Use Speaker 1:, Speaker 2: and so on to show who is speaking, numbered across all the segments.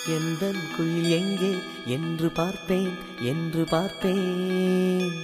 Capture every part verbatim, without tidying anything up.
Speaker 1: எந்தன் குயில் எங்கே என்று பார்ப்பேன் என்று பார்ப்பேன்.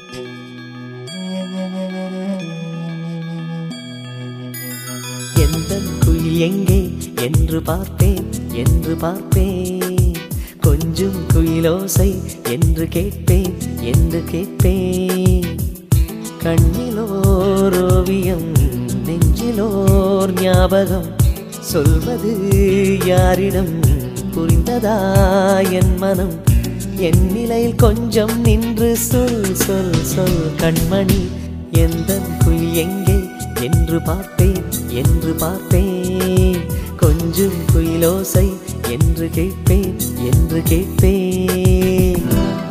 Speaker 1: எந்தன் குயில் எங்கே என்று பார்ப்பேன் என்று பார்ப்பேன். கொஞ்சம் குயிலோசை என்று கேட்பேன் என்று கேட்பேன். கண்ணிலோர் ஓவியம் நெஞ்சிலோர் ஞாபகம் சொல்வது யாரிடம் புரிந்ததா என் மனம்? என் நிலையில் கொஞ்சம் நின்று சொல் சொல் சொல் கண்மணி. எந்தன் குயில் எங்கே என்று பார்ப்பேன் என்று பார்ப்பேன். கொஞ்சம் குயிலோசை என்று கேட்பேன் என்று கேட்பேன்.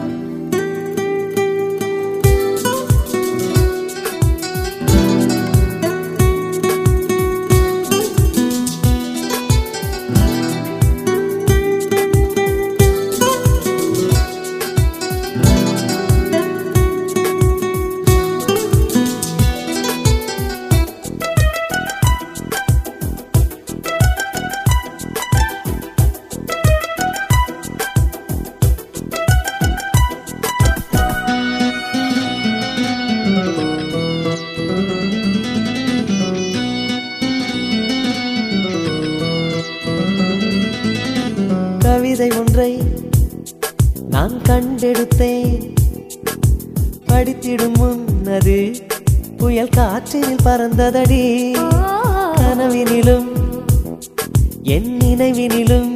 Speaker 1: கவிதை ஒன்றை நான் கண்டெடுத்தேன். படித்திடும் முன்னது புயல் காற்றில் பறந்ததடி. கனவினிலும் என் நினைவினிலும்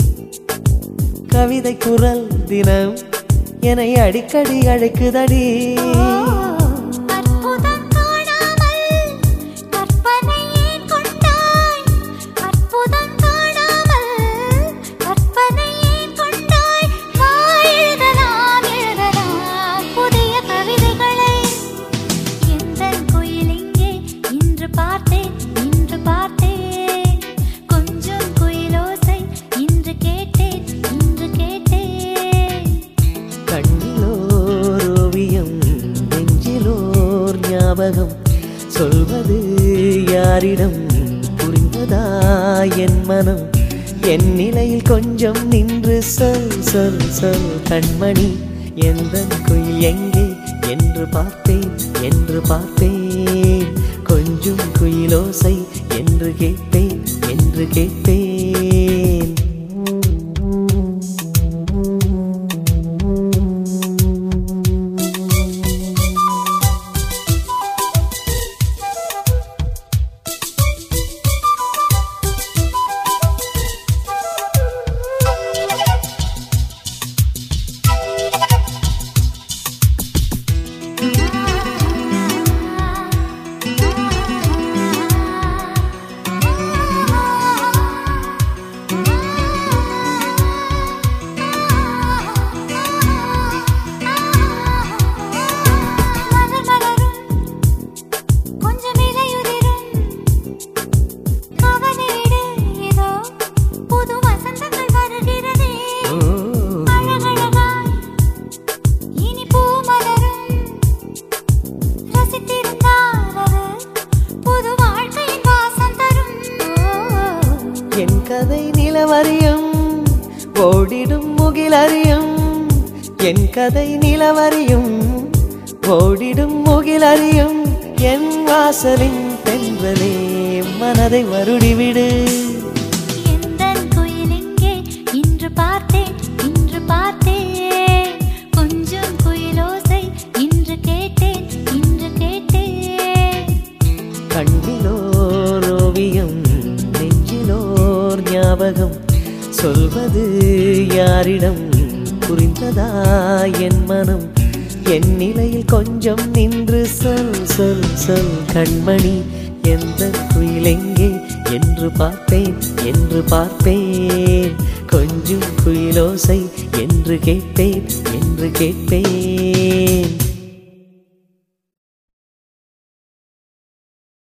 Speaker 1: கவிதை குரல் தினம் என்னை அடிக்கடி அழைக்குதடி. சொல்வது யாரிடம் புரிந்ததா என் மனம்? என் நிலையில் கொஞ்சம் நின்று சொல் சொல் சொல் கண்மணி. எந்தன் குயில் எங்கே என்று பார்ப்பேன் என்று பார்ப்பேன். கொஞ்சம் குயிலோசை என்று கேட்பேன் என்று கேட்பேன். என் கதை நிலவரியும் ஓடிடும் முகிலறியும். என் கதை நிலவரியும் ஓடிடும் முகிலறியும். என் வாசலின் தென்றலே மனதை வருடிவிடு.
Speaker 2: எந்தன் குயில் எங்கே இன்று பார்த்தேன் இன்று பார்த்தேன். கொஞ்சம் குயிலோசை இன்று கேட்டேன் இன்று கேட்டேன்.
Speaker 1: கண்ணிலோர் ஓவியம் நெஞ்சிலோர் ஞாபகம் சொல்வது யாரிடம் புரிந்ததா என் மனம்? என் நிலையில் கொஞ்சம் நின்று சொல் சொல் சொல் கண்மணி. எந்தன் குயில் எங்கே என்று பார்ப்பேன் என்று பார்ப்பேன். கொஞ்சம் குயிலோசை என்று கேட்பேன் என்று கேட்பேன்.